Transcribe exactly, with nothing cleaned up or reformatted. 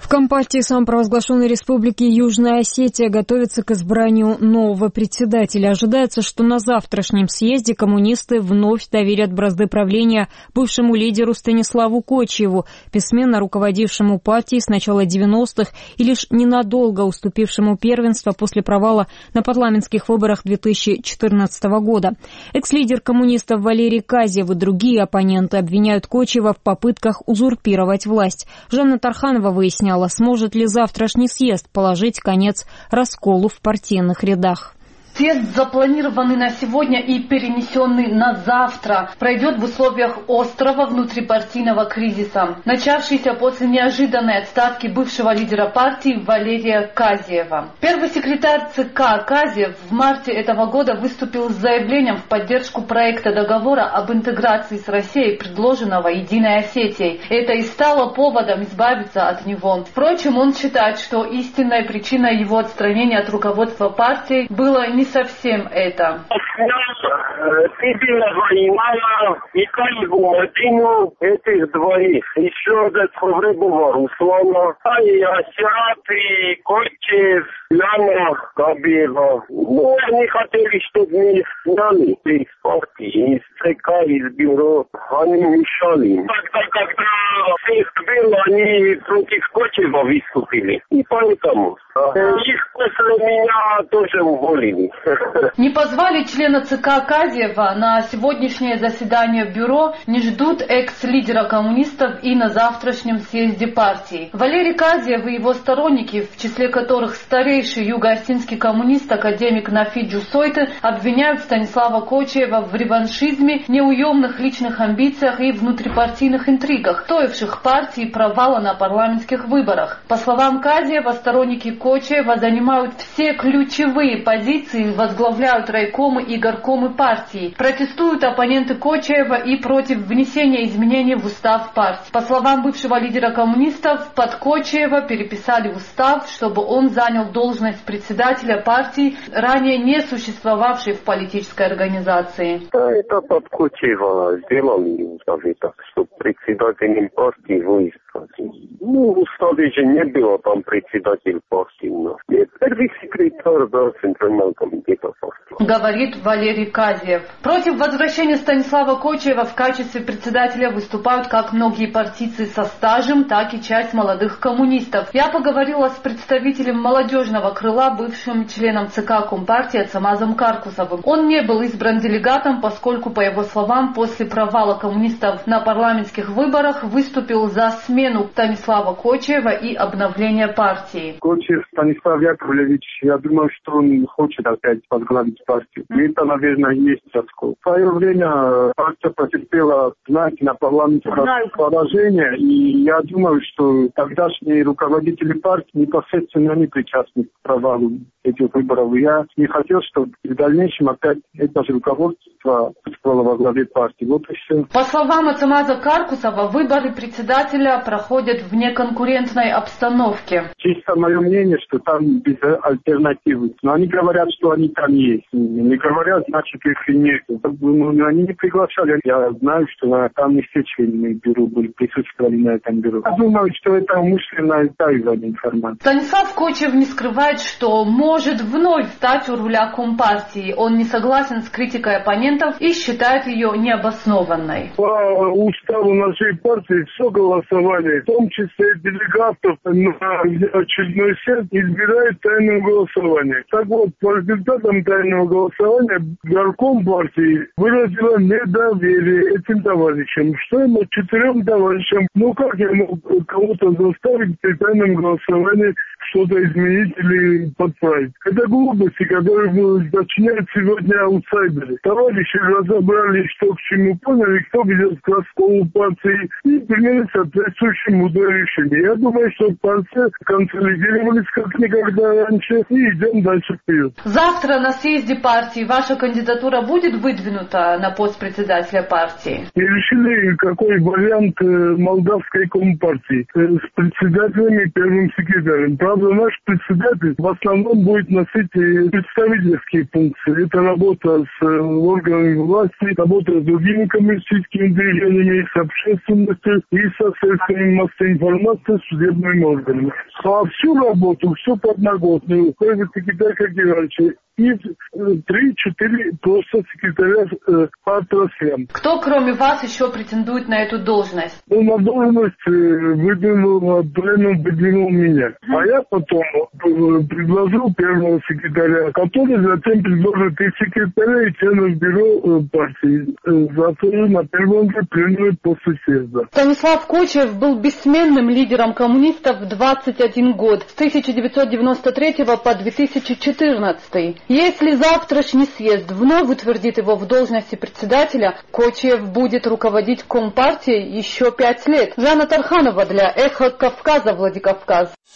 В Компартии самопровозглашенной республики Южная Осетия готовится к избранию нового председателя. Ожидается, что на завтрашнем съезде коммунисты вновь доверят бразды правления бывшему лидеру Станиславу Кочиеву, бессменно руководившему партией с начала девяностых и лишь ненадолго уступившему первенство после провала на парламентских выборах две тысячи четырнадцатого года. Экс-лидер коммунистов Валерий Казьев и другие оппоненты обвиняют Кочиева в попытках узурпировать власть. Жанна Тарханова выясняла, сможет ли завтрашний съезд положить конец расколу в партийных рядах. Съезд, запланированный на сегодня и перенесенный на завтра, пройдет в условиях острого внутрипартийного кризиса, начавшийся после неожиданной отставки бывшего лидера партии Валерия Казьева. Первый секретарь ЦК Казьев в марте этого года выступил с заявлением в поддержку проекта договора об интеграции с Россией, предложенного Единой Осетией. Это и стало поводом избавиться от него. Впрочем, он считает, что истинной причиной его отстранения от руководства партии было не совсем это. Сибила война и Кальгу Мадину этих двоих. Еще до Цховребова Руслана, а и Асят, и Кочев, Ляна Кабева. Ну, они хотели, чтобы мы сняли из партии, из ЦК, из бюро. Они мешали. Тогда, когда съезд был, они против Кочева выступили. И поэтому их после меня тоже уволили. Не позвали члена ЦК Казьева на сегодняшнее заседание бюро, не ждут экс-лидера коммунистов и на завтрашнем съезде партии. Валерий Казьев и его сторонники, в числе которых старейший юго-осетинский коммунист, академик Нафи Джусойты, обвиняют Станислава Кочиева в реваншизме, неуемных личных амбициях и внутрипартийных интригах, стоивших партии провала на парламентских выборах. По словам Казьева, сторонники Кочиева занимают все ключевые позиции, возглавляют райкомы и горкомы партии. Протестуют оппоненты Кочиева и против внесения изменений в устав партии. По словам бывшего лидера коммунистов, под Кочиева переписали устав, чтобы он занял должность председателя партии, ранее не существовавшей в политической организации. Это под Кочиева сделали устав, чтобы председателем партии выступить. Ну, в уставе же не было там председатель партии. Но первый секретарь да, Центрального комитета партии. Говорит Валерий Казьев. Против возвращения Станислава Кочиева в качестве председателя выступают как многие партийцы со стажем, так и часть молодых коммунистов. Я поговорила с представителем молодежного крыла, бывшим членом ЦК Компартии Ацамазом Каркусовым. Он не был избран делегатом, поскольку, по его словам, после провала коммунистов на парламентских выборах выступил за смену Станислава Кочиева и обновление партии. Кочиев Станислав Яковлевич, я думаю, что он хочет опять возглавить партию. И это, наверное, есть раскол. В свое время партия потерпела, знаете, на парламенте поражение, и я думаю, что тогдашние руководители партии непосредственно не причастны к провалу этих выборов. Я не хотел, чтобы в дальнейшем опять это же руководство выступало во главе партии. Вот и все. По словам Ацамаза Каркусова, выборы председателя проходят в неконкурентной обстановке. Чисто мое мнение, что там без альтернативы. Но они говорят, что они там есть. Не говорят, значит, их и нет. Но они не приглашали. Я знаю, что там не все члены бюро были, присутствовали на этом бюро. Я думаю, что это умышленная тайна информация. Станислав Кочиев не скрывает, что может вновь стать у руля Компартии. Он не согласен с критикой оппонентов и считает ее необоснованной. По уставу нашей партии все голосование, в том числе делегатов на очередной съезд, избирает тайным голосованием. Так вот, по результатам тайного голосования горком партии выразила недоверие этим товарищам. Что ему четырем товарищам? Ну как я мог кого-то заставить при тайном голосовании что-то изменить или подправить? Это глупости, которые начинают сегодня аутсайдеры. Товарищи разобрали, что к чему, поняли, кто ведет к расколу партии и приняли соответствующие мудрые решения. Я думаю, что партия консолидировались как никогда раньше и идем дальше вперед. Завтра на съезде партии ваша кандидатура будет выдвинута на пост председателя партии? И решили, какой вариант молдавской компартии с председателем и первым секретарем. Правда, наш председатель в основном будет носить представительские функции. Это работа с органами власти, работа с другими коммерческими движениями, с общественностью и со средствами массовой информации, с судебными органами. А всю работу, всю подноготную, каждый секретарь, как и раньше, и три-четыре просто секретаря э, по отраслям. Кто, кроме вас, еще претендует на эту должность? Ну, на должность э, выдвинул, пленум выдвинул меня. Mm-hmm. А я потом э, предложил первого секретаря, который затем предложит и секретаря, и членов бюро э, партии. Э, зато на первом же пленуме после съезда. Станислав Кочиев был бессменным лидером коммунистов двадцать один год, с тысяча девятьсот девяносто третьего по две тысячи четырнадцатый. Если завтрашний съезд вновь утвердит его в должности председателя, Кочиев будет руководить Компартией еще пять лет. Жанна Тарханова для Эхо Кавказа, Владикавказ.